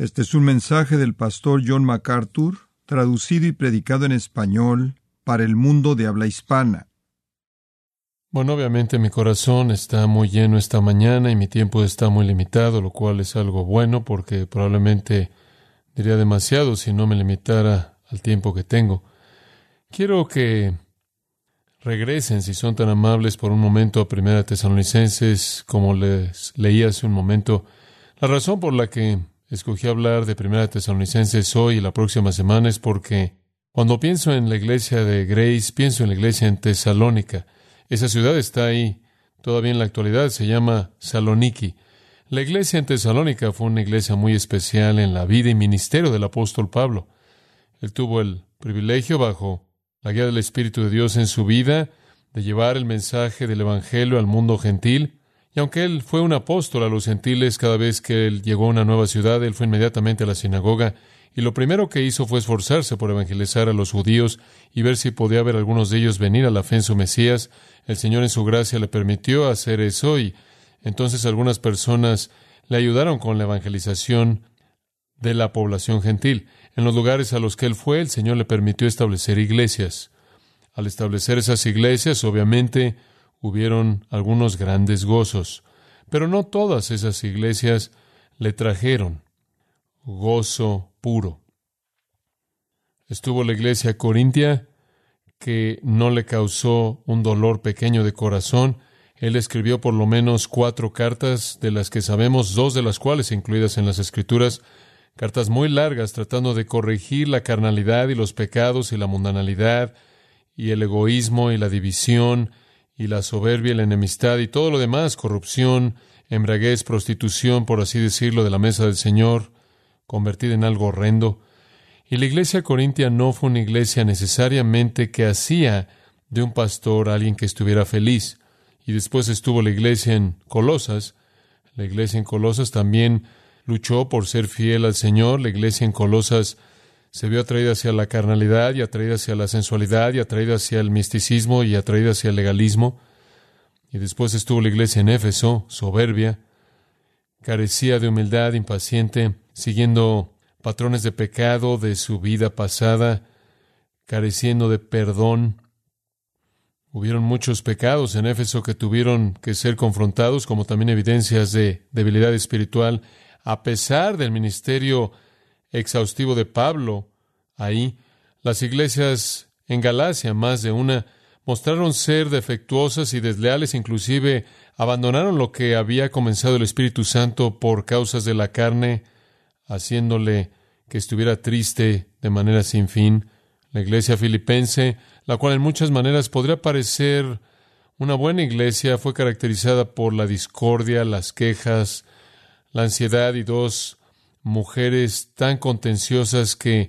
Este es un mensaje del pastor John MacArthur, traducido y predicado en español para el mundo de habla hispana. Bueno, obviamente mi corazón está muy lleno esta mañana y mi tiempo está muy limitado, lo cual es algo bueno porque probablemente diría demasiado si no me limitara al tiempo que tengo. Quiero que regresen, si son tan amables, por un momento a 1 Tesalonicenses, como les leí hace un momento. La razón por la que escogí hablar de 1 Tesalonicenses hoy y la próxima semana es porque cuando pienso en la iglesia de Grace, pienso en la iglesia en Tesalónica. Esa ciudad está ahí todavía en la actualidad, se llama Saloniki. La iglesia en Tesalónica fue una iglesia muy especial en la vida y ministerio del apóstol Pablo. Él tuvo el privilegio, bajo la guía del Espíritu de Dios en su vida, de llevar el mensaje del Evangelio al mundo gentil. Y aunque él fue un apóstol a los gentiles, cada vez que él llegó a una nueva ciudad, él fue inmediatamente a la sinagoga, y lo primero que hizo fue esforzarse por evangelizar a los judíos y ver si podía ver a algunos de ellos venir a la fe en su Mesías. El Señor en su gracia le permitió hacer eso, y entonces algunas personas le ayudaron con la evangelización de la población gentil. En los lugares a los que él fue, el Señor le permitió establecer iglesias. Al establecer esas iglesias, obviamente, hubieron algunos grandes gozos, pero no todas esas iglesias le trajeron gozo puro. Estuvo la iglesia corintia, que no le causó un dolor pequeño de corazón. Él escribió por lo menos 4 cartas, de las que sabemos 2 de las cuales incluidas en las Escrituras, cartas muy largas tratando de corregir la carnalidad y los pecados y la mundanalidad y el egoísmo y la división y la soberbia y la enemistad y todo lo demás, corrupción, embriaguez, prostitución, por así decirlo, de la mesa del Señor, convertida en algo horrendo. Y la iglesia corintia no fue una iglesia necesariamente que hacía de un pastor a alguien que estuviera feliz. Y después estuvo la iglesia en Colosas. La iglesia en Colosas también luchó por ser fiel al Señor. La iglesia en Colosas se vio atraída hacia la carnalidad y atraída hacia la sensualidad y atraída hacia el misticismo y atraída hacia el legalismo. Y después estuvo la iglesia en Éfeso, soberbia, carecía de humildad, impaciente, siguiendo patrones de pecado de su vida pasada, careciendo de perdón. Hubieron muchos pecados en Éfeso que tuvieron que ser confrontados, como también evidencias de debilidad espiritual, a pesar del ministerio exhaustivo de Pablo. Ahí, las iglesias en Galacia, más de una, mostraron ser defectuosas y desleales, inclusive abandonaron lo que había comenzado el Espíritu Santo por causas de la carne, haciéndole que estuviera triste de manera sin fin. La iglesia filipense, la cual en muchas maneras podría parecer una buena iglesia, fue caracterizada por la discordia, las quejas, la ansiedad y 2 mujeres tan contenciosas que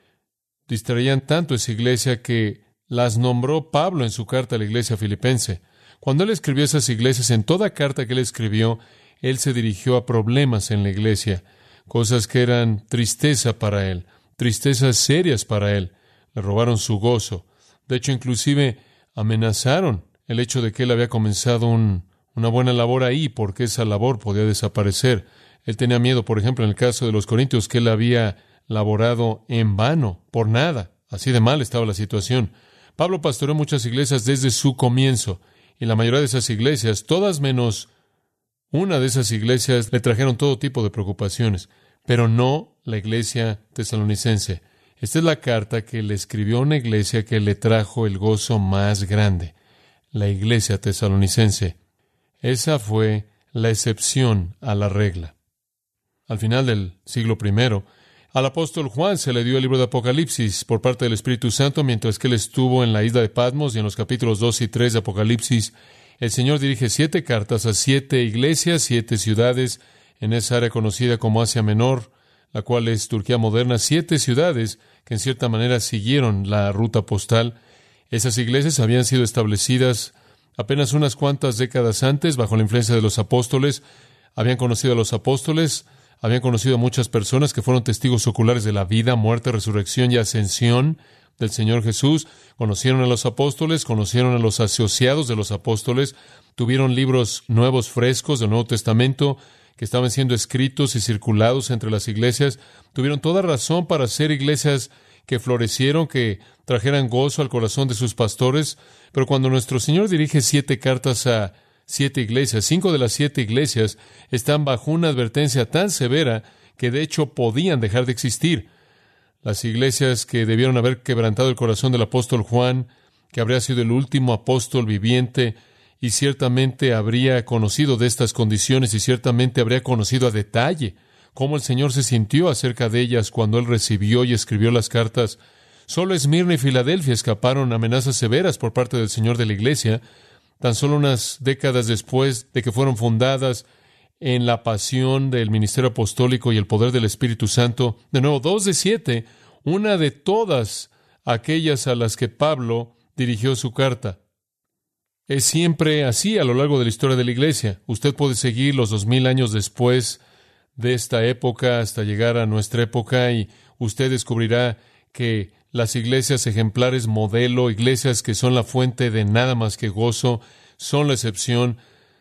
distraían tanto esa iglesia que las nombró Pablo en su carta a la iglesia filipense. Cuando él escribió esas iglesias, en toda carta que él escribió, él se dirigió a problemas en la iglesia, cosas que eran tristeza para él, tristezas serias para él. Le robaron su gozo. De hecho, inclusive amenazaron el hecho de que él había comenzado una buena labor ahí, porque esa labor podía desaparecer. Él tenía miedo, por ejemplo, en el caso de los corintios, que él había laborado en vano, por nada. Así de mal estaba la situación. Pablo pastoreó muchas iglesias desde su comienzo, y la mayoría de esas iglesias, todas menos una de esas iglesias, le trajeron todo tipo de preocupaciones, pero no la iglesia tesalonicense. Esta es la carta que le escribió a una iglesia que le trajo el gozo más grande, la iglesia tesalonicense. Esa fue la excepción a la regla. Al final del siglo I, al apóstol Juan se le dio el libro de Apocalipsis por parte del Espíritu Santo mientras que él estuvo en la isla de Patmos, y en los capítulos 2 y 3 de Apocalipsis, el Señor dirige 7 cartas a 7 iglesias, 7 ciudades en esa área conocida como Asia Menor, la cual es Turquía moderna, 7 ciudades que en cierta manera siguieron la ruta postal. Esas iglesias habían sido establecidas apenas unas cuantas décadas antes bajo la influencia de los apóstoles. Habían conocido a los apóstoles, habían conocido a muchas personas que fueron testigos oculares de la vida, muerte, resurrección y ascensión del Señor Jesús. Conocieron a los apóstoles, conocieron a los asociados de los apóstoles, tuvieron libros nuevos, frescos del Nuevo Testamento que estaban siendo escritos y circulados entre las iglesias, tuvieron toda razón para ser iglesias que florecieron, que trajeran gozo al corazón de sus pastores. Pero cuando nuestro Señor dirige 7 cartas a 7 iglesias, 5 de las 7 iglesias están bajo una advertencia tan severa que de hecho podían dejar de existir. Las iglesias que debieron haber quebrantado el corazón del apóstol Juan, que habría sido el último apóstol viviente, y ciertamente habría conocido de estas condiciones y ciertamente habría conocido a detalle cómo el Señor se sintió acerca de ellas cuando Él recibió y escribió las cartas. Solo Esmirna y Filadelfia escaparon amenazas severas por parte del Señor de la Iglesia, tan solo unas décadas después de que fueron fundadas en la pasión del ministerio apostólico y el poder del Espíritu Santo. De nuevo, 2 de 7, una de todas aquellas a las que Pablo dirigió su carta. Es siempre así a lo largo de la historia de la Iglesia. Usted puede seguir los 2000 años después de esta época hasta llegar a nuestra época y usted descubrirá que las iglesias ejemplares modelo, iglesias que son la fuente de nada más que gozo, son la excepción.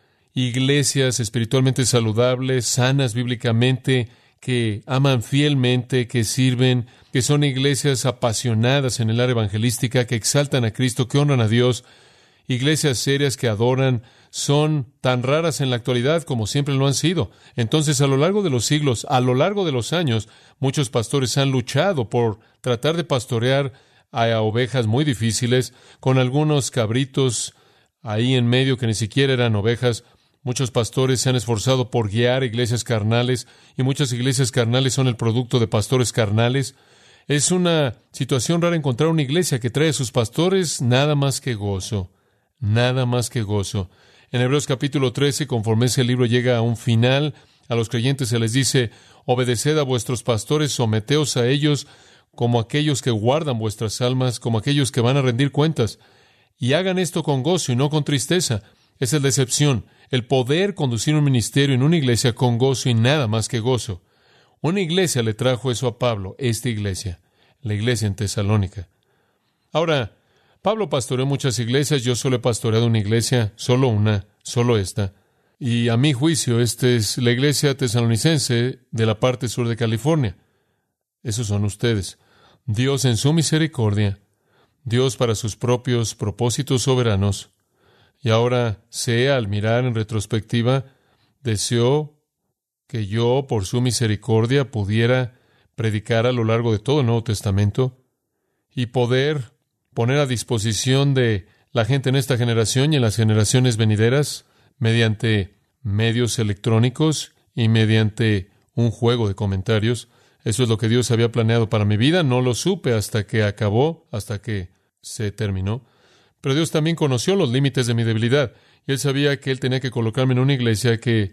Iglesias espiritualmente saludables, sanas bíblicamente, que aman fielmente, que sirven, que son iglesias apasionadas en el área evangelística, que exaltan a Cristo, que honran a Dios. Iglesias serias que adoran son tan raras en la actualidad como siempre lo han sido. Entonces, a lo largo de los siglos, a lo largo de los años, muchos pastores han luchado por tratar de pastorear a ovejas muy difíciles, con algunos cabritos ahí en medio que ni siquiera eran ovejas. Muchos pastores se han esforzado por guiar iglesias carnales, y muchas iglesias carnales son el producto de pastores carnales. Es una situación rara encontrar una iglesia que trae a sus pastores nada más que gozo. Nada más que gozo. En Hebreos capítulo 13, conforme ese libro llega a un final, a los creyentes se les dice: obedeced a vuestros pastores, someteos a ellos como aquellos que guardan vuestras almas, como aquellos que van a rendir cuentas. Y hagan esto con gozo y no con tristeza. Esa es la excepción. El poder conducir un ministerio en una iglesia con gozo y nada más que gozo. Una iglesia le trajo eso a Pablo, esta iglesia, la iglesia en Tesalónica. Ahora, Pablo pastoreó muchas iglesias, yo solo he pastoreado una iglesia, solo una, solo esta. Y a mi juicio, esta es la iglesia tesalonicense de la parte sur de California. Esos son ustedes. Dios en su misericordia, Dios para sus propios propósitos soberanos. Y ahora sé, al mirar en retrospectiva, deseó que yo, por su misericordia, pudiera predicar a lo largo de todo el Nuevo Testamento y poder poner a disposición de la gente en esta generación y en las generaciones venideras, mediante medios electrónicos y mediante un juego de comentarios. Eso es lo que Dios había planeado para mi vida. No lo supe hasta que acabó, hasta que se terminó. Pero Dios también conoció los límites de mi debilidad. Y Él sabía que Él tenía que colocarme en una iglesia que,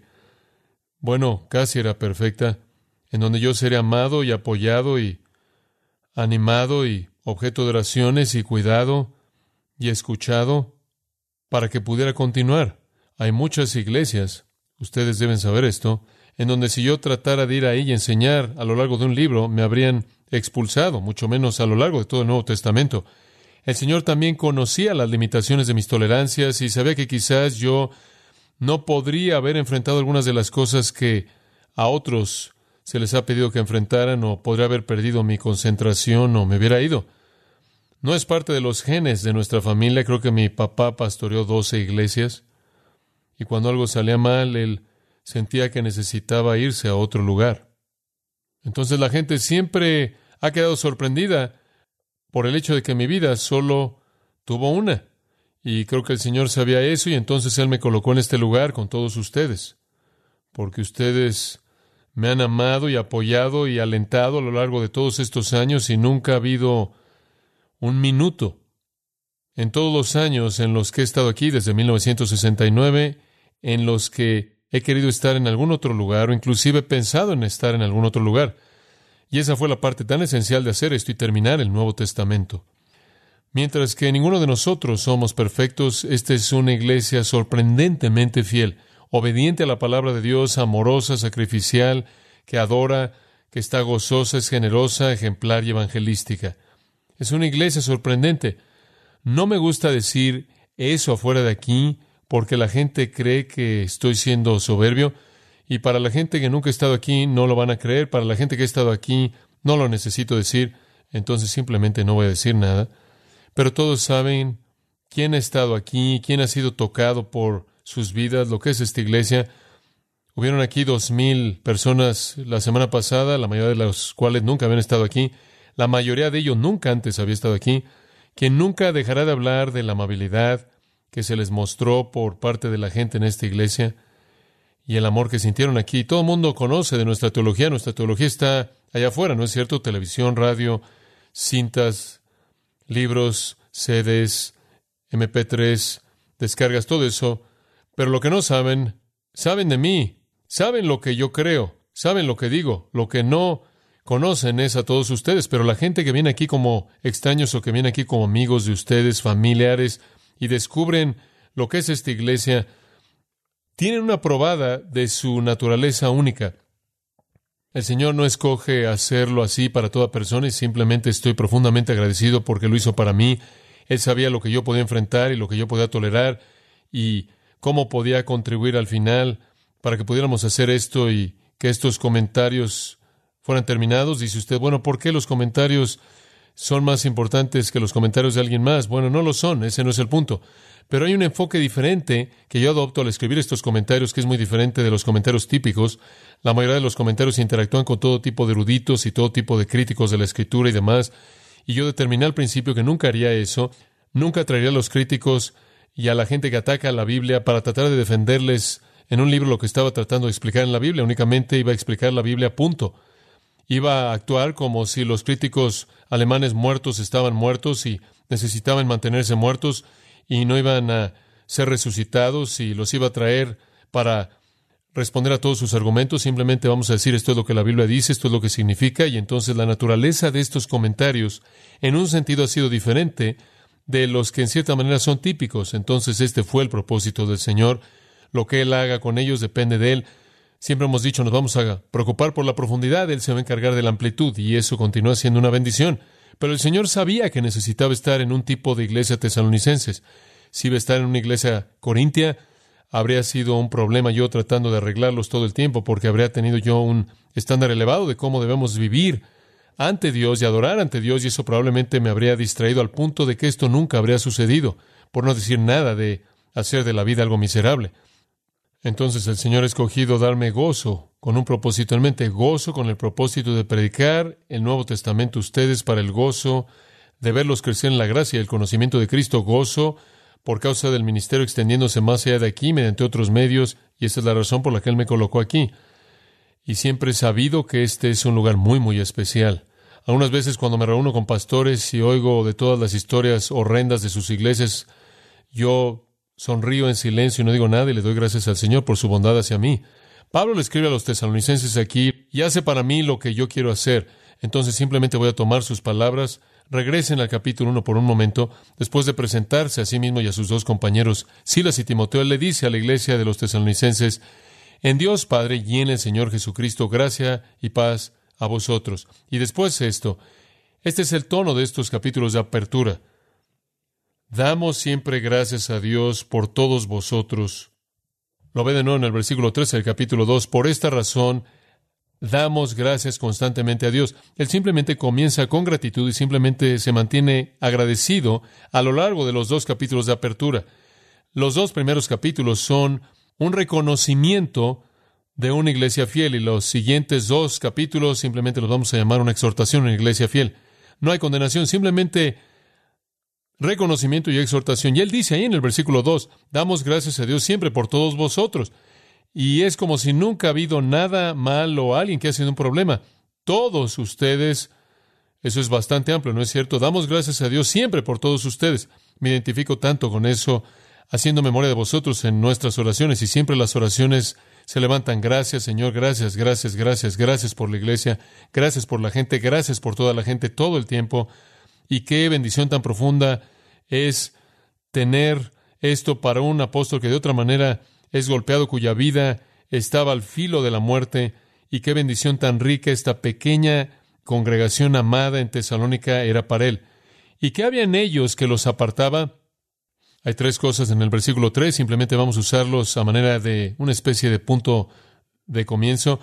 casi era perfecta, en donde yo sería amado y apoyado y animado y objeto de oraciones y cuidado y escuchado para que pudiera continuar. Hay muchas iglesias, ustedes deben saber esto, en donde si yo tratara de ir ahí y enseñar a lo largo de un libro, me habrían expulsado, mucho menos a lo largo de todo el Nuevo Testamento. El Señor también conocía las limitaciones de mis tolerancias y sabía que quizás yo no podría haber enfrentado algunas de las cosas que a otros se les ha pedido que enfrentaran, o podría haber perdido mi concentración o me hubiera ido. No es parte de los genes de nuestra familia. Creo que mi papá pastoreó 12 iglesias y cuando algo salía mal, él sentía que necesitaba irse a otro lugar. Entonces la gente siempre ha quedado sorprendida por el hecho de que mi vida solo tuvo una. Y creo que el Señor sabía eso y entonces Él me colocó en este lugar con todos ustedes. Porque ustedes me han amado y apoyado y alentado a lo largo de todos estos años y nunca ha habido un minuto en todos los años en los que he estado aquí desde 1969, en los que he querido estar en algún otro lugar o inclusive he pensado en estar en algún otro lugar. Y esa fue la parte tan esencial de hacer esto y terminar el Nuevo Testamento. Mientras que ninguno de nosotros somos perfectos, esta es una iglesia sorprendentemente fiel, obediente a la palabra de Dios, amorosa, sacrificial, que adora, que está gozosa, es generosa, ejemplar y evangelística. Es una iglesia sorprendente. No me gusta decir eso afuera de aquí porque la gente cree que estoy siendo soberbio Y para la gente que nunca ha estado aquí, no lo van a creer. Para la gente que ha estado aquí, no lo necesito decir. Entonces simplemente no voy a decir nada. Pero todos saben quién ha estado aquí, quién ha sido tocado por sus vidas, lo que es esta iglesia. Hubieron aquí 2,000 personas la semana pasada, la mayoría de las cuales nunca habían estado aquí. La mayoría de ellos nunca antes había estado aquí. Quien nunca dejará de hablar de la amabilidad que se les mostró por parte de la gente en esta iglesia y el amor que sintieron aquí. Todo el mundo conoce de nuestra teología. Nuestra teología está allá afuera, ¿no es cierto? Televisión, radio, cintas, libros, CDs, MP3, descargas, todo eso. Pero lo que no saben, saben de mí, saben lo que yo creo, saben lo que digo. Lo que no conocen es a todos ustedes. Pero la gente que viene aquí como extraños o que viene aquí como amigos de ustedes, familiares, y descubren lo que es esta iglesia, tienen una probada de su naturaleza única. El Señor no escoge hacerlo así para toda persona y simplemente estoy profundamente agradecido porque lo hizo para mí. Él sabía lo que yo podía enfrentar y lo que yo podía tolerar y cómo podía contribuir al final para que pudiéramos hacer esto y que estos comentarios fueran terminados. Dice usted, bueno, ¿por qué los comentarios son más importantes que los comentarios de alguien más? Bueno, no lo son, ese no es el punto. Pero hay un enfoque diferente que yo adopto al escribir estos comentarios, que es muy diferente de los comentarios típicos. La mayoría de los comentarios interactúan con todo tipo de eruditos y todo tipo de críticos de la Escritura y demás. Y yo determiné al principio que nunca haría eso. Nunca traería a los críticos y a la gente que ataca a la Biblia para tratar de defenderles en un libro lo que estaba tratando de explicar en la Biblia. Únicamente iba a explicar la Biblia, punto. Iba a actuar como si los críticos alemanes muertos estaban muertos y necesitaban mantenerse muertos y no iban a ser resucitados y los iba a traer para responder a todos sus argumentos. Simplemente vamos a decir esto es lo que la Biblia dice, esto es lo que significa, y entonces la naturaleza de estos comentarios en un sentido ha sido diferente de los que en cierta manera son típicos. Entonces este fue el propósito del Señor. Lo que Él haga con ellos depende de Él. Siempre hemos dicho, nos vamos a preocupar por la profundidad, Él se va a encargar de la amplitud, y eso continúa siendo una bendición. Pero el Señor sabía que necesitaba estar en un tipo de iglesia tesalonicenses. Si iba a estar en una iglesia corintia, habría sido un problema yo tratando de arreglarlos todo el tiempo, porque habría tenido yo un estándar elevado de cómo debemos vivir ante Dios y adorar ante Dios, y eso probablemente me habría distraído al punto de que esto nunca habría sucedido, por no decir nada de hacer de la vida algo miserable. Entonces el Señor ha escogido darme gozo, con un propósito en mente, gozo con el propósito de predicar el Nuevo Testamento a ustedes para el gozo de verlos crecer en la gracia y el conocimiento de Cristo, gozo por causa del ministerio extendiéndose más allá de aquí mediante otros medios, y esa es la razón por la que Él me colocó aquí. Y siempre he sabido que este es un lugar muy, muy especial. Algunas veces cuando me reúno con pastores y oigo de todas las historias horrendas de sus iglesias, yo sonrío en silencio y no digo nada y le doy gracias al Señor por su bondad hacia mí. Pablo le escribe a los tesalonicenses aquí y hace para mí lo que yo quiero hacer. Entonces simplemente voy a tomar sus palabras. Regresen al capítulo 1 por un momento. Después de presentarse a sí mismo y a sus dos compañeros, Silas y Timoteo, él le dice a la iglesia de los tesalonicenses, en Dios Padre y en el Señor Jesucristo, gracia y paz a vosotros. Y después esto, este es el tono de estos capítulos de apertura. Damos siempre gracias a Dios por todos vosotros. Lo ve de nuevo en el versículo 13 del capítulo 2. Por esta razón, damos gracias constantemente a Dios. Él simplemente comienza con gratitud y simplemente se mantiene agradecido a lo largo de los dos capítulos de apertura. Los dos primeros capítulos son un reconocimiento de una iglesia fiel y los siguientes dos capítulos simplemente los vamos a llamar una exhortación a una iglesia fiel. No hay condenación, simplemente reconocimiento y exhortación. Y él dice ahí en el versículo 2, damos gracias a Dios siempre por todos vosotros. Y es como si nunca ha habido nada malo o alguien que ha sido un problema. Todos ustedes, eso es bastante amplio, ¿no es cierto? Damos gracias a Dios siempre por todos ustedes. Me identifico tanto con eso, haciendo memoria de vosotros en nuestras oraciones. Y siempre las oraciones se levantan. Gracias, Señor, gracias, gracias, gracias. Gracias por la iglesia, gracias por la gente, gracias por toda la gente todo el tiempo. Y qué bendición tan profunda es tener esto para un apóstol que de otra manera es golpeado, cuya vida estaba al filo de la muerte. Y qué bendición tan rica esta pequeña congregación amada en Tesalónica era para él. ¿Y qué había en ellos que los apartaba? Hay tres cosas en el versículo 3, simplemente vamos a usarlos a manera de una especie de punto de comienzo.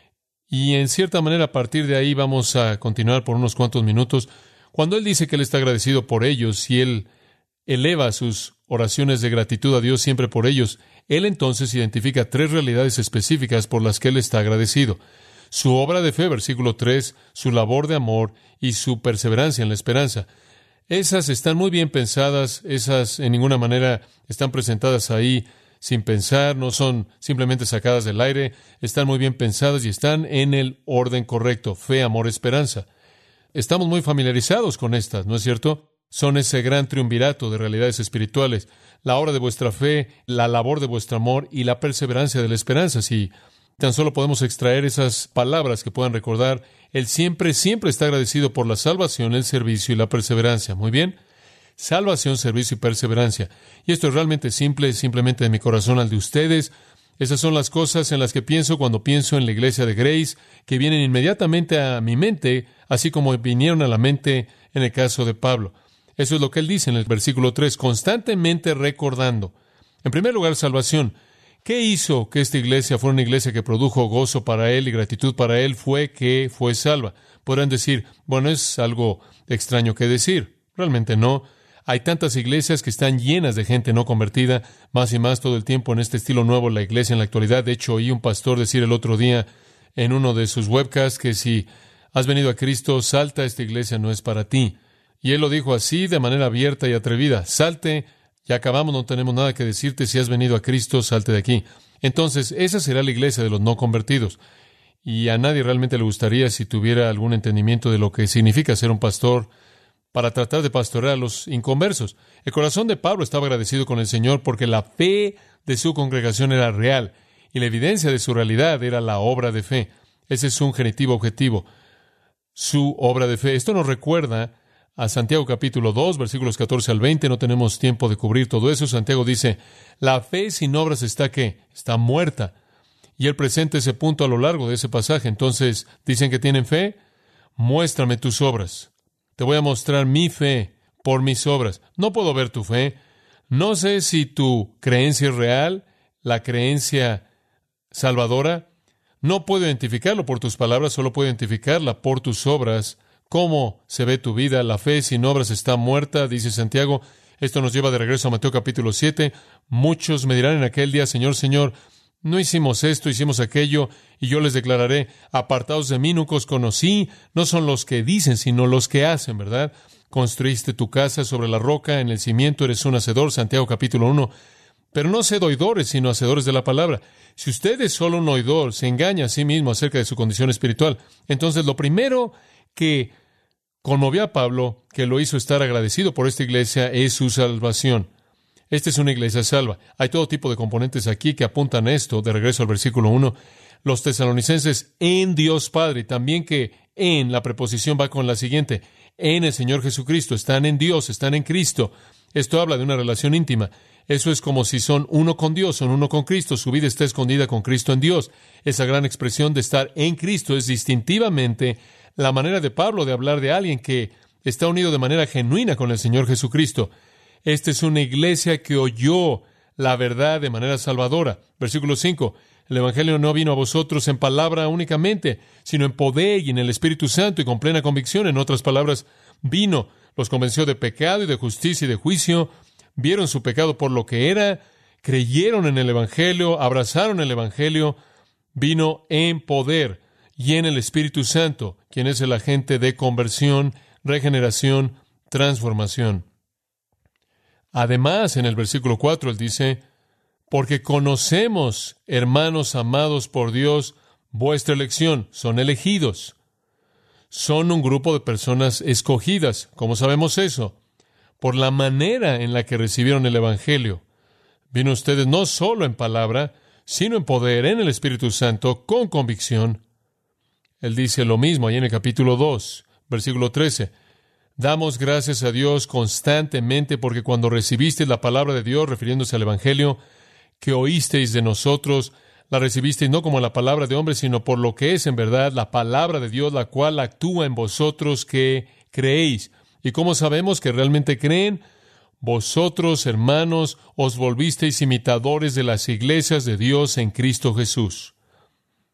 Y en cierta manera, a partir de ahí vamos a continuar por unos cuantos minutos. Cuando él dice que él está agradecido por ellos y él eleva sus oraciones de gratitud a Dios siempre por ellos, él entonces identifica 3 realidades específicas por las que él está agradecido. Su obra de fe, versículo 3, su labor de amor y su perseverancia en la esperanza. Esas están muy bien pensadas, esas en ninguna manera están presentadas ahí sin pensar, no son simplemente sacadas del aire, están muy bien pensadas y están en el orden correcto: fe, amor, esperanza. Estamos muy familiarizados con estas, ¿no es cierto? Son ese gran triunvirato de realidades espirituales: la obra de vuestra fe, la labor de vuestro amor y la perseverancia de la esperanza. Si tan solo podemos extraer esas palabras que puedan recordar, él siempre está agradecido por la salvación, el servicio y la perseverancia. Muy bien. Salvación, servicio y perseverancia. Y esto es realmente simple, simplemente de mi corazón al de ustedes. Esas son las cosas en las que pienso cuando pienso en la iglesia de Grace, que vienen inmediatamente a mi mente, así como vinieron a la mente en el caso de Pablo. Eso es lo que él dice en el versículo 3, constantemente recordando. En primer lugar, salvación. ¿Qué hizo que esta iglesia fuera una iglesia que produjo gozo para él y gratitud para él? Fue que fue salva. Podrán decir, bueno, es algo extraño que decir. Realmente no. Hay tantas iglesias que están llenas de gente no convertida, más y más todo el tiempo en este estilo nuevo, la iglesia en la actualidad. De hecho, oí un pastor decir el otro día en uno de sus webcasts que si has venido a Cristo, salta, esta iglesia no es para ti. Y él lo dijo así, de manera abierta y atrevida: salte, ya acabamos, no tenemos nada que decirte, si has venido a Cristo, salte de aquí. Entonces, esa será la iglesia de los no convertidos. Y a nadie realmente le gustaría, si tuviera algún entendimiento de lo que significa ser un pastor, para tratar de pastorear a los inconversos. El corazón de Pablo estaba agradecido con el Señor porque la fe de su congregación era real y la evidencia de su realidad era la obra de fe. Ese es un genitivo objetivo, su obra de fe. Esto nos recuerda a Santiago capítulo 2, versículos 14 al 20. No tenemos tiempo de cubrir todo eso. Santiago dice, la fe sin obras está ¿qué? Está muerta. Y él presenta ese punto a lo largo de ese pasaje. Entonces, ¿dicen que tienen fe? Muéstrame tus obras. Te voy a mostrar mi fe por mis obras. No puedo ver tu fe. No sé si tu creencia es real, la creencia salvadora. No puedo identificarlo por tus palabras, solo puedo identificarla por tus obras. ¿Cómo se ve tu vida? La fe sin obras está muerta, dice Santiago. Esto nos lleva de regreso a Mateo capítulo 7. Muchos me dirán en aquel día, Señor, Señor, no hicimos esto, hicimos aquello, y yo les declararé, apartados de mí, nunca os conocí. No son los que dicen, sino los que hacen, ¿verdad? Construiste tu casa sobre la roca, en el cimiento eres un hacedor, Santiago capítulo 1. Pero no sed oidores, sino hacedores de la palabra. Si usted es solo un oidor, se engaña a sí mismo acerca de su condición espiritual. Entonces, lo primero que conmovió a Pablo, que lo hizo estar agradecido por esta iglesia, es su salvación. Esta es una iglesia salva. Hay todo tipo de componentes aquí que apuntan a esto. De regreso al versículo 1, los tesalonicenses en Dios Padre, también que en la preposición va con la siguiente, en el Señor Jesucristo, están en Dios, están en Cristo. Esto habla de una relación íntima. Eso es como si son uno con Dios, son uno con Cristo. Su vida está escondida con Cristo en Dios. Esa gran expresión de estar en Cristo es distintivamente la manera de Pablo de hablar de alguien que está unido de manera genuina con el Señor Jesucristo. Esta es una iglesia que oyó la verdad de manera salvadora. Versículo 5. El Evangelio no vino a vosotros en palabra únicamente, sino en poder y en el Espíritu Santo y con plena convicción. En otras palabras, vino, los convenció de pecado y de justicia y de juicio, vieron su pecado por lo que era, creyeron en el Evangelio, abrazaron el Evangelio, vino en poder y en el Espíritu Santo, quien es el agente de conversión, regeneración, transformación. Además, en el versículo 4, él dice, porque conocemos, hermanos amados por Dios, vuestra elección, son elegidos. Son un grupo de personas escogidas. ¿Cómo sabemos eso? Por la manera en la que recibieron el Evangelio. Vino ustedes no solo en palabra, sino en poder, en el Espíritu Santo, con convicción. Él dice lo mismo ahí en el capítulo 2, versículo 13. Damos gracias a Dios constantemente porque cuando recibisteis la palabra de Dios, refiriéndose al Evangelio, que oísteis de nosotros, la recibisteis no como la palabra de hombre, sino por lo que es en verdad la palabra de Dios, la cual actúa en vosotros que creéis. ¿Y cómo sabemos que realmente creen? Vosotros, hermanos, os volvisteis imitadores de las iglesias de Dios en Cristo Jesús.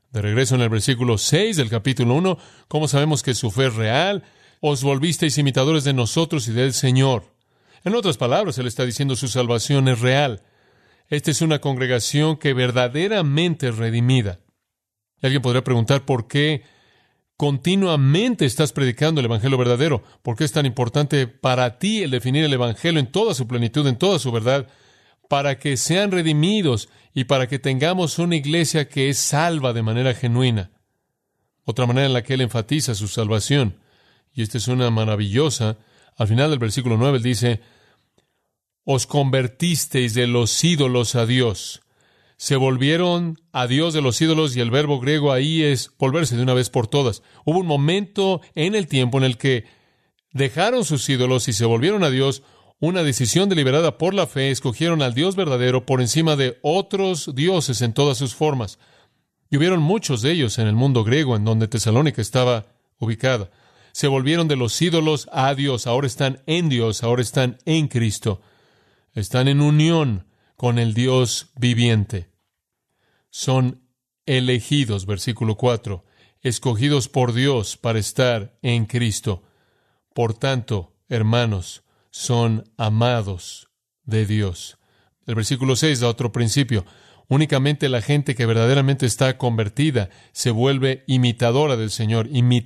De regreso en el versículo 6 del capítulo 1, ¿cómo sabemos que su fe es real? Os volvisteis imitadores de nosotros y del Señor. En otras palabras, Él está diciendo su salvación es real. Esta es una congregación que verdaderamente es redimida. Y alguien podría preguntar por qué continuamente estás predicando el Evangelio verdadero. ¿Por qué es tan importante para ti el definir el Evangelio en toda su plenitud, en toda su verdad? Para que sean redimidos y para que tengamos una iglesia que es salva de manera genuina. Otra manera en la que Él enfatiza su salvación, y esta es una maravillosa, al final del versículo 9 Él dice, os convertisteis de los ídolos a Dios. Se volvieron a Dios de los ídolos, y el verbo griego ahí es volverse de una vez por todas. Hubo un momento en el tiempo en el que dejaron sus ídolos y se volvieron a Dios, una decisión deliberada por la fe, escogieron al Dios verdadero por encima de otros dioses en todas sus formas. Y hubieron muchos de ellos en el mundo griego, en donde Tesalónica estaba ubicada. Se volvieron de los ídolos a Dios, ahora están en Dios, ahora están en Cristo. Están en unión con el Dios viviente. Son elegidos, versículo 4, escogidos por Dios para estar en Cristo. Por tanto, hermanos, son amados de Dios. El versículo 6 da otro principio. Únicamente la gente que verdaderamente está convertida se vuelve imitadora del Señor.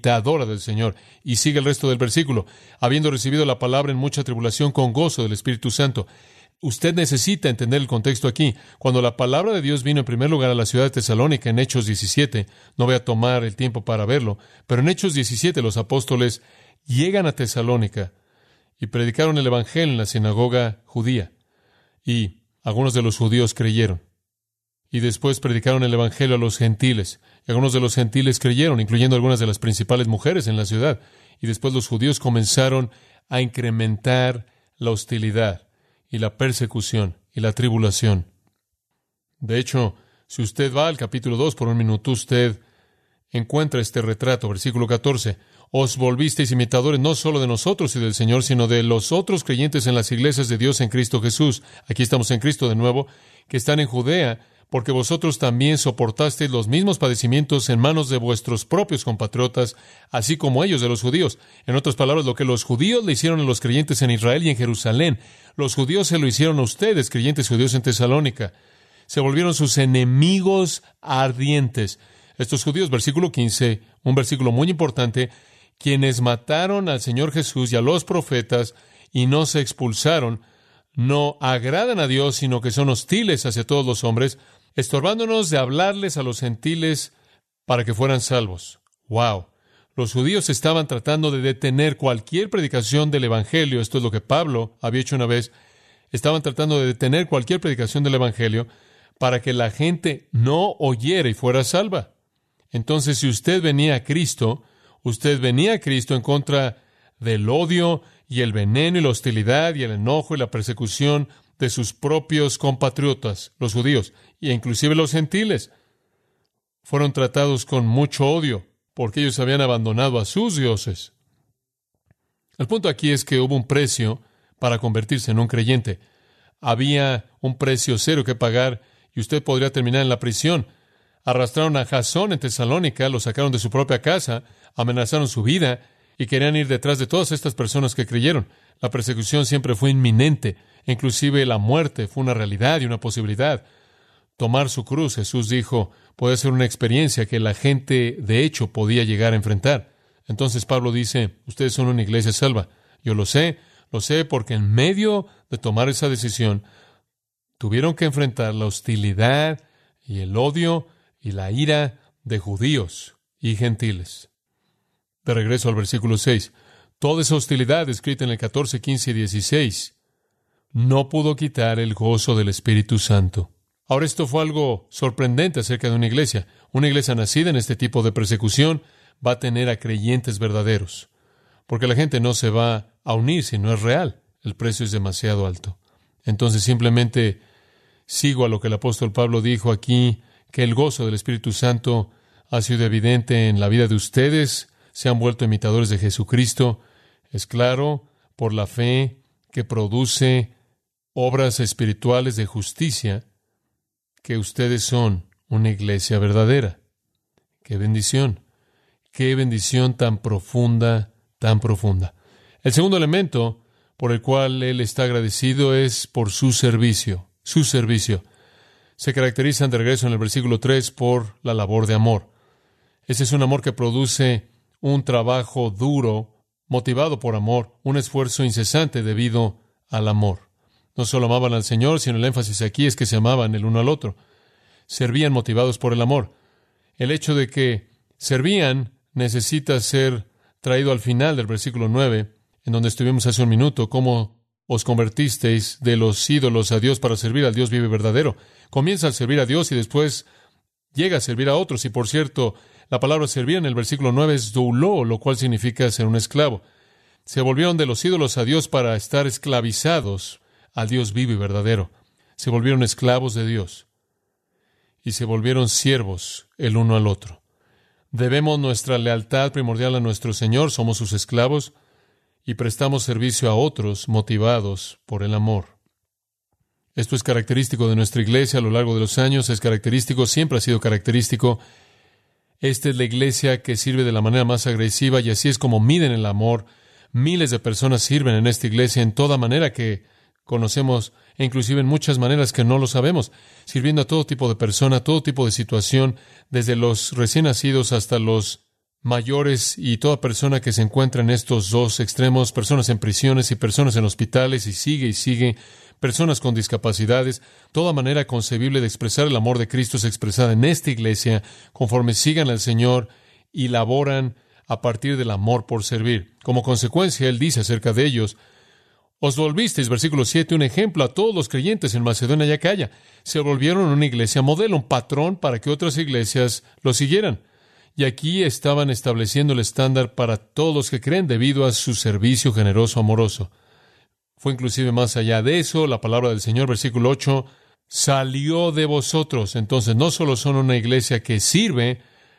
Y sigue el resto del versículo. Habiendo recibido la palabra en mucha tribulación con gozo del Espíritu Santo. Usted necesita entender el contexto aquí. Cuando la palabra de Dios vino en primer lugar a la ciudad de Tesalónica en Hechos 17, no voy a tomar el tiempo para verlo, pero en Hechos 17 los apóstoles llegan a Tesalónica y predicaron el Evangelio en la sinagoga judía. Y algunos de los judíos creyeron. Y después predicaron el Evangelio a los gentiles. Y algunos de los gentiles creyeron, incluyendo algunas de las principales mujeres en la ciudad. Y después los judíos comenzaron a incrementar la hostilidad y la persecución y la tribulación. De hecho, si usted va al capítulo 2 por un minuto, usted encuentra este retrato, versículo 14. Os volvisteis imitadores no solo de nosotros y del Señor, sino de los otros creyentes en las iglesias de Dios en Cristo Jesús. Aquí estamos en Cristo de nuevo, que están en Judea, porque vosotros también soportasteis los mismos padecimientos en manos de vuestros propios compatriotas, así como ellos de los judíos. En otras palabras, lo que los judíos le hicieron a los creyentes en Israel y en Jerusalén, los judíos se lo hicieron a ustedes, creyentes judíos en Tesalónica. Se volvieron sus enemigos ardientes. Estos judíos, versículo 15, un versículo muy importante, quienes mataron al Señor Jesús y a los profetas y no se expulsaron, no agradan a Dios, sino que son hostiles hacia todos los hombres, estorbándonos de hablarles a los gentiles para que fueran salvos. ¡Wow! Los judíos estaban tratando de detener cualquier predicación del Evangelio. Esto es lo que Pablo había hecho una vez. Estaban tratando de detener cualquier predicación del Evangelio para que la gente no oyera y fuera salva. Entonces, si usted venía a Cristo en contra del odio y el veneno y la hostilidad y el enojo y la persecución de sus propios compatriotas, los judíos, e inclusive los gentiles. Fueron tratados con mucho odio, porque ellos habían abandonado a sus dioses. El punto aquí es que hubo un precio para convertirse en un creyente. Había un precio cero que pagar, y usted podría terminar en la prisión. Arrastraron a Jasón en Tesalónica, lo sacaron de su propia casa, amenazaron su vida, y querían ir detrás de todas estas personas que creyeron. La persecución siempre fue inminente. Inclusive la muerte fue una realidad y una posibilidad. Tomar su cruz, Jesús dijo, puede ser una experiencia que la gente de hecho podía llegar a enfrentar. Entonces Pablo dice, ustedes son una iglesia salva. Yo lo sé porque en medio de tomar esa decisión, tuvieron que enfrentar la hostilidad y el odio y la ira de judíos y gentiles. De regreso al versículo 6. Toda esa hostilidad descrita en el 14, 15 y 16 no pudo quitar el gozo del Espíritu Santo. Ahora, esto fue algo sorprendente acerca de una iglesia. Una iglesia nacida en este tipo de persecución va a tener a creyentes verdaderos, porque la gente no se va a unir si no es real. El precio es demasiado alto. Entonces, simplemente sigo a lo que el apóstol Pablo dijo aquí, que el gozo del Espíritu Santo ha sido evidente en la vida de ustedes, se han vuelto imitadores de Jesucristo. Es claro, por la fe que produce obras espirituales de justicia, que ustedes son una iglesia verdadera. ¡Qué bendición! ¡Qué bendición tan profunda, tan profunda! El segundo elemento por el cual Él está agradecido es por su servicio. Su servicio. Se caracterizan de regreso en el versículo 3 por la labor de amor. Ese es un amor que produce un trabajo duro, motivado por amor, un esfuerzo incesante debido al amor. No solo amaban al Señor, sino el énfasis aquí es que se amaban el uno al otro. Servían motivados por el amor. El hecho de que servían necesita ser traído al final del versículo 9, en donde estuvimos hace un minuto, cómo os convertisteis de los ídolos a Dios para servir al Dios vivo y verdadero. Comienza a servir a Dios y después llega a servir a otros. Y por cierto, la palabra servir en el versículo 9 es douló, lo cual significa ser un esclavo. Se volvieron de los ídolos a Dios para estar esclavizados al Dios vivo y verdadero. Se volvieron esclavos de Dios y se volvieron siervos el uno al otro. Debemos nuestra lealtad primordial a nuestro Señor, somos sus esclavos y prestamos servicio a otros motivados por el amor. Esto es característico de nuestra iglesia a lo largo de los años, es característico, siempre ha sido característico. Esta es la iglesia que sirve de la manera más agresiva y así es como miden el amor. Miles de personas sirven en esta iglesia en toda manera que conocemos e inclusive en muchas maneras que no lo sabemos, sirviendo a todo tipo de persona, a todo tipo de situación, desde los recién nacidos hasta los mayores y toda persona que se encuentra en estos dos extremos, personas en prisiones y personas en hospitales y sigue, personas con discapacidades. Toda manera concebible de expresar el amor de Cristo es expresada en esta iglesia conforme sigan al Señor y laboran a partir del amor por servir. Como consecuencia, Él dice acerca de ellos, os volvisteis, versículo 7, un ejemplo a todos los creyentes en Macedonia y Acaya. Se volvieron una iglesia modelo, un patrón para que otras iglesias lo siguieran. Y aquí estaban estableciendo el estándar para todos los que creen debido a su servicio generoso, amoroso. Fue inclusive más allá de eso, la palabra del Señor, versículo 8, salió de vosotros. Entonces no solo son una iglesia que sirve,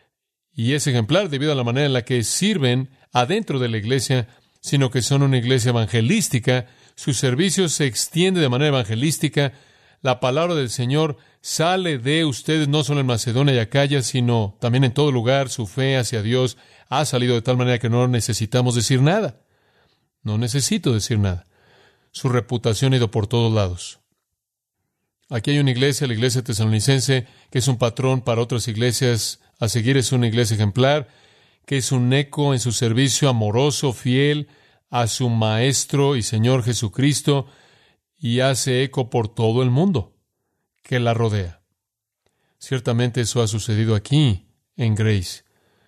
y es ejemplar debido a la manera en la que sirven adentro de la iglesia, sino que son una iglesia evangelística. Su servicio se extiende de manera evangelística. La palabra del Señor sale de ustedes no solo en Macedonia y Acaya, sino también en todo lugar. Su fe hacia Dios ha salido de tal manera que no necesitamos decir nada. No necesito decir nada. Su reputación ha ido por todos lados. Aquí hay una iglesia, la iglesia tesalonicense, que es un patrón para otras iglesias a seguir. Es una iglesia ejemplar, que es un eco en su servicio amoroso, fiel a su Maestro y Señor Jesucristo, y hace eco por todo el mundo que la rodea. Ciertamente eso ha sucedido aquí, en Grace.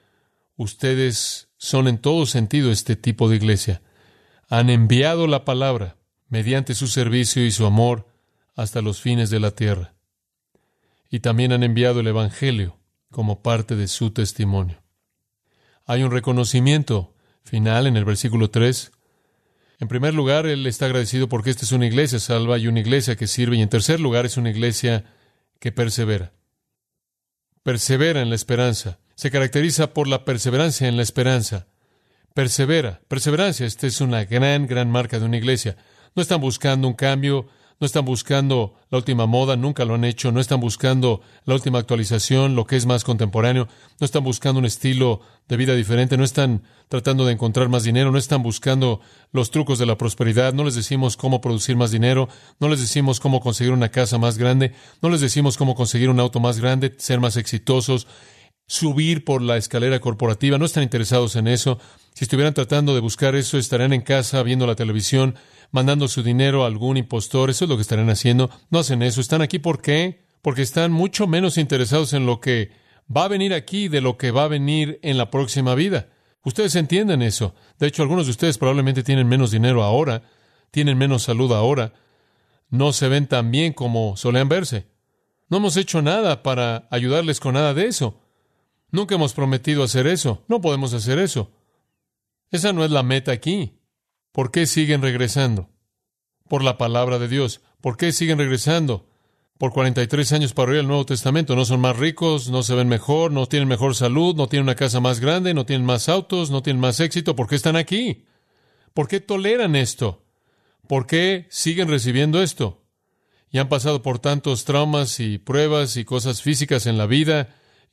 Ustedes son en todo sentido este tipo de iglesia. Han enviado la palabra mediante su servicio y su amor hasta los fines de la tierra. Y también han enviado el Evangelio como parte de su testimonio. Hay un reconocimiento final en el versículo 3. En primer lugar, Él está agradecido porque esta es una iglesia salva y una iglesia que sirve. Y en tercer lugar, es una iglesia que persevera. Persevera en la esperanza. Se caracteriza por la perseverancia en la esperanza. Persevera. Perseverancia. Esta es una gran marca de una iglesia. No están buscando un cambio. No están buscando la última moda, nunca lo han hecho. No están buscando la última actualización, lo que es más contemporáneo. No están buscando un estilo de vida diferente. No están tratando de encontrar más dinero. No están buscando los trucos de la prosperidad. No les decimos cómo producir más dinero. No les decimos cómo conseguir una casa más grande. No les decimos cómo conseguir un auto más grande, ser más exitosos, subir por la escalera corporativa. No están interesados en eso. Si estuvieran tratando de buscar eso, estarían en casa viendo la televisión, mandando su dinero a algún impostor. Eso es lo que estarían haciendo. No hacen eso. Están aquí, ¿por qué? Porque están mucho menos interesados en lo que va a venir aquí de lo que va a venir en la próxima vida. Ustedes entienden eso. De hecho, algunos de ustedes probablemente tienen menos dinero ahora, tienen menos salud ahora, no se ven tan bien como solían verse. No hemos hecho nada para ayudarles con nada de eso. Nunca hemos prometido hacer eso. No podemos hacer eso. Esa no es la meta aquí. ¿Por qué siguen regresando? Por la palabra de Dios. ¿Por qué siguen regresando? Por 43 años para oír el Nuevo Testamento. No son más ricos, no se ven mejor, no tienen mejor salud, no tienen una casa más grande, no tienen más autos, no tienen más éxito. ¿Por qué están aquí? ¿Por qué toleran esto? ¿Por qué siguen recibiendo esto? Y han pasado por tantos traumas y pruebas y cosas físicas en la vida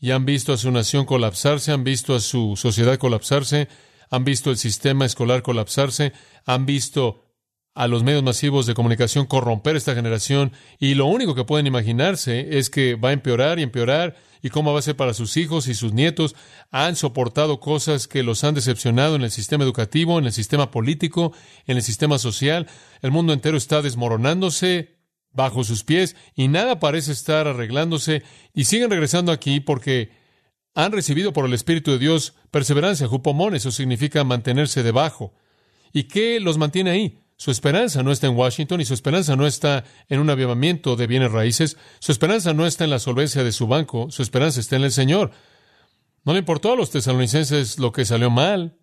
y han visto a su nación colapsarse, han visto a su sociedad colapsarse, han visto el sistema escolar colapsarse, han visto a los medios masivos de comunicación corromper esta generación, y lo único que pueden imaginarse es que va a empeorar y empeorar, y cómo va a ser para sus hijos y sus nietos. Han soportado cosas que los han decepcionado en el sistema educativo, en el sistema político, en el sistema social. El mundo entero está desmoronándose bajo sus pies, y nada parece estar arreglándose, y siguen regresando aquí porque han recibido por el Espíritu de Dios perseverancia, jupomón. Eso significa mantenerse debajo. ¿Y qué los mantiene ahí? Su esperanza no está en Washington, y su esperanza no está en un avivamiento de bienes raíces. Su esperanza no está en la solvencia de su banco. Su esperanza está en el Señor. No le importó a los tesalonicenses lo que salió mal.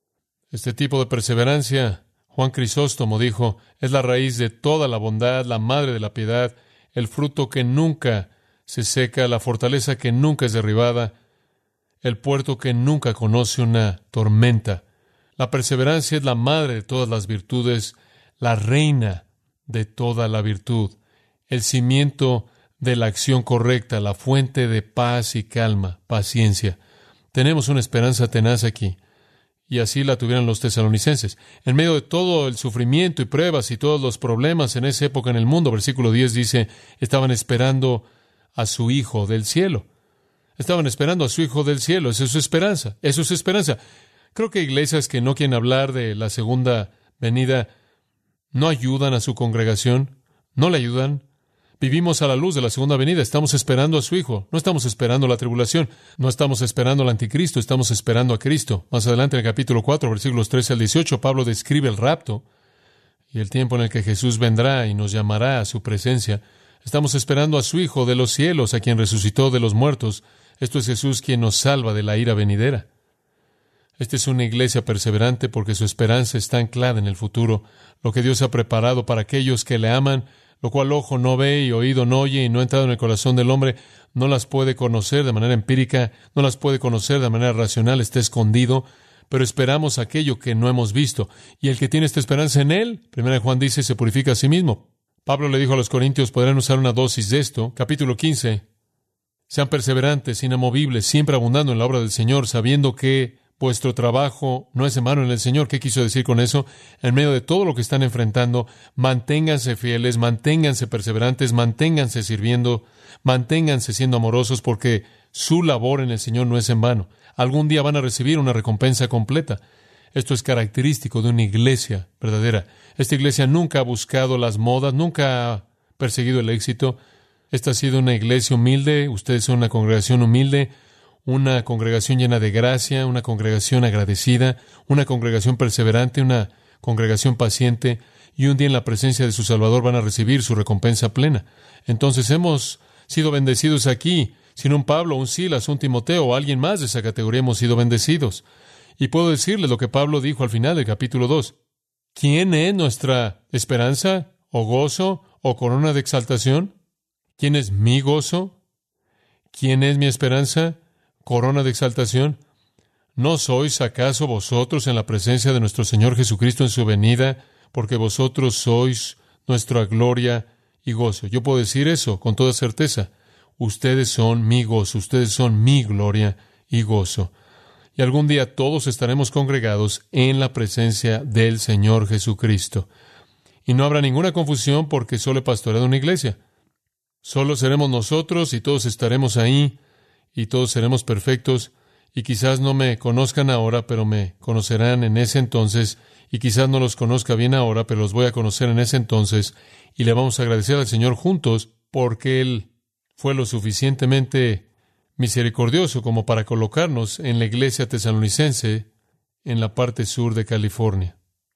Este tipo de perseverancia, Juan Crisóstomo dijo, es la raíz de toda la bondad, la madre de la piedad, el fruto que nunca se seca, la fortaleza que nunca es derribada, el puerto que nunca conoce una tormenta. La perseverancia es la madre de todas las virtudes, la reina de toda la virtud, el cimiento de la acción correcta, la fuente de paz y calma, paciencia. Tenemos una esperanza tenaz aquí, y así la tuvieron los tesalonicenses. En medio de todo el sufrimiento y pruebas y todos los problemas en esa época en el mundo, versículo 10 dice, estaban esperando a su Hijo del cielo. Estaban esperando a su Hijo del cielo. Esa es su esperanza. Eso es su esperanza. Creo que iglesias que no quieren hablar de la segunda venida no ayudan a su congregación, no le ayudan. Vivimos a la luz de la segunda venida, estamos esperando a su Hijo, no estamos esperando la tribulación, no estamos esperando al anticristo, estamos esperando a Cristo. Más adelante en el capítulo 4, versículos 13 al 18, Pablo describe el rapto y el tiempo en el que Jesús vendrá y nos llamará a su presencia. Estamos esperando a su Hijo de los cielos, a quien resucitó de los muertos. Esto es Jesús quien nos salva de la ira venidera. Esta es una iglesia perseverante porque su esperanza está anclada en el futuro, lo que Dios ha preparado para aquellos que le aman, lo cual ojo no ve y oído no oye y no ha entrado en el corazón del hombre. No las puede conocer de manera empírica, no las puede conocer de manera racional, está escondido, pero esperamos aquello que no hemos visto. Y el que tiene esta esperanza en Él, 1 Juan dice, se purifica a sí mismo. Pablo le dijo a los corintios, podrán usar una dosis de esto, capítulo 15, sean perseverantes, inamovibles, siempre abundando en la obra del Señor, sabiendo que vuestro trabajo no es en vano en el Señor. ¿Qué quiso decir con eso? En medio de todo lo que están enfrentando, manténganse fieles, manténganse perseverantes, manténganse sirviendo, manténganse siendo amorosos, porque su labor en el Señor no es en vano. Algún día van a recibir una recompensa completa. Esto es característico de una iglesia verdadera. Esta iglesia nunca ha buscado las modas, nunca ha perseguido el éxito. Esta ha sido una iglesia humilde, ustedes son una congregación humilde, una congregación llena de gracia, una congregación agradecida, una congregación perseverante, una congregación paciente, y un día en la presencia de su Salvador van a recibir su recompensa plena. Entonces hemos sido bendecidos aquí. Sin un Pablo, un Silas, un Timoteo o alguien más de esa categoría hemos sido bendecidos. Y puedo decirles lo que Pablo dijo al final del capítulo 2. ¿Quién es nuestra esperanza, o gozo, o corona de exaltación? ¿Quién es mi gozo? ¿Quién es mi esperanza? ¿Corona de exaltación? ¿No sois acaso vosotros en la presencia de nuestro Señor Jesucristo en su venida? Porque vosotros sois nuestra gloria y gozo. Yo puedo decir eso con toda certeza. Ustedes son mi gozo, ustedes son mi gloria y gozo. Y algún día todos estaremos congregados en la presencia del Señor Jesucristo. Y no habrá ninguna confusión porque solo he pastoreado una iglesia. Solo seremos nosotros y todos estaremos ahí. Y todos seremos perfectos, y quizás no me conozcan ahora, pero me conocerán en ese entonces, y quizás no los conozca bien ahora, pero los voy a conocer en ese entonces, y le vamos a agradecer al Señor juntos, porque Él fue lo suficientemente misericordioso como para colocarnos en la iglesia tesalonicense en la parte sur de California.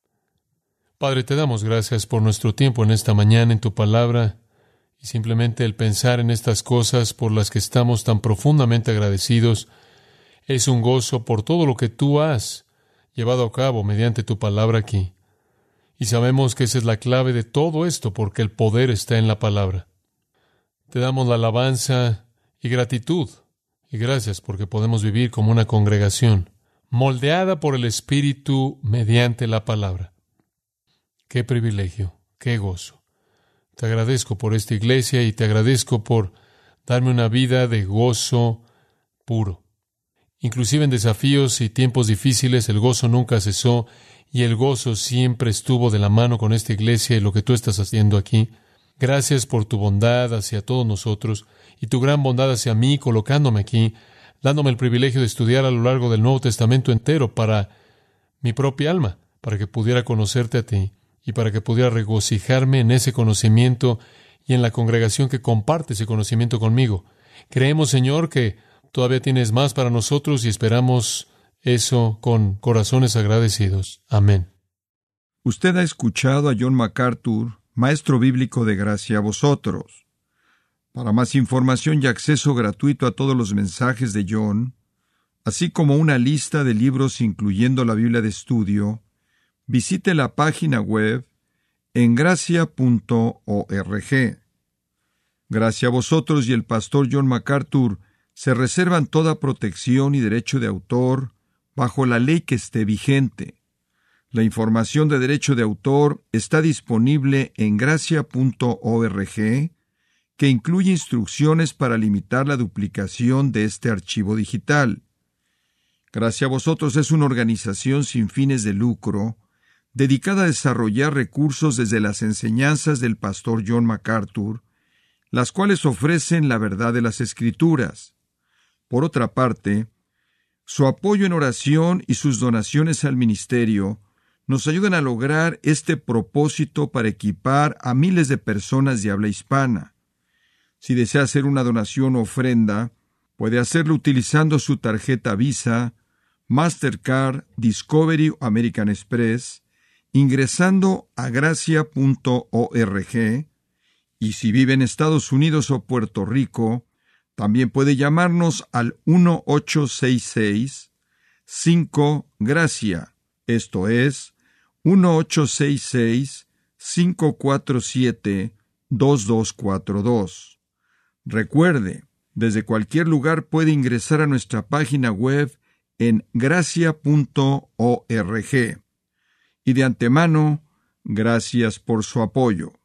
Padre, te damos gracias por nuestro tiempo en esta mañana en tu palabra, y simplemente el pensar en estas cosas por las que estamos tan profundamente agradecidos es un gozo por todo lo que tú has llevado a cabo mediante tu palabra aquí. Y sabemos que esa es la clave de todo esto, porque el poder está en la palabra. Te damos la alabanza y gratitud, y gracias porque podemos vivir como una congregación moldeada por el Espíritu mediante la palabra. ¡Qué privilegio! ¡Qué gozo! Te agradezco por esta iglesia y te agradezco por darme una vida de gozo, puro. Inclusive en desafíos y tiempos difíciles, el gozo nunca cesó, y el gozo siempre estuvo de la mano con esta iglesia y lo que tú estás haciendo aquí. Gracias por tu bondad hacia todos nosotros y tu gran bondad hacia mí, colocándome aquí, dándome el privilegio de estudiar a lo largo del Nuevo Testamento entero para mi propia alma, para que pudiera conocerte a ti y para que pudiera regocijarme en ese conocimiento y en la congregación que comparte ese conocimiento conmigo. Creemos, Señor, que todavía tienes más para nosotros y esperamos eso con corazones agradecidos. Amén. Usted ha escuchado a John MacArthur, maestro bíblico de Gracia a Vosotros. Para más información y acceso gratuito a todos los mensajes de John, así como una lista de libros incluyendo la Biblia de estudio, visite la página web en gracia.org. Gracia a Vosotros y el pastor John MacArthur se reservan toda protección y derecho de autor bajo la ley que esté vigente. La información de derecho de autor está disponible en gracia.org, que incluye instrucciones para limitar la duplicación de este archivo digital. Gracia a Vosotros es una organización sin fines de lucro, dedicada a desarrollar recursos desde las enseñanzas del pastor John MacArthur, las cuales ofrecen la verdad de las Escrituras. Por otra parte, su apoyo en oración y sus donaciones al ministerio nos ayudan a lograr este propósito para equipar a miles de personas de habla hispana. Si desea hacer una donación o ofrenda, puede hacerlo utilizando su tarjeta Visa, Mastercard, Discovery o American Express, ingresando a gracia.org, y si vive en Estados Unidos o Puerto Rico, también puede llamarnos al 1-866-5-GRACIA, esto es, 1-866-547-2242. Recuerde, desde cualquier lugar puede ingresar a nuestra página web en gracia.org. Y de antemano, gracias por su apoyo.